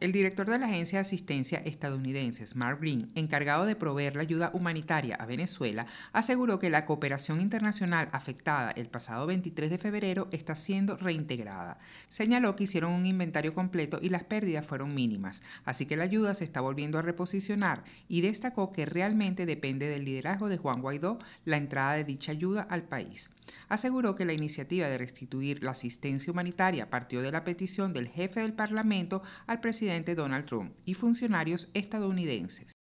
El director de la Agencia de Asistencia estadounidense, Mark Green, encargado de proveer la ayuda humanitaria a Venezuela, aseguró que la cooperación internacional afectada el pasado 23 de febrero está siendo reintegrada. Señaló que hicieron un inventario completo y las pérdidas fueron mínimas, así que la ayuda se está volviendo a reposicionar, y destacó que realmente depende del liderazgo de Juan Guaidó la entrada de dicha ayuda al país. Aseguró que la iniciativa de restituir la asistencia humanitaria partió de la petición del jefe del Parlamento al presidente Donald Trump y funcionarios estadounidenses.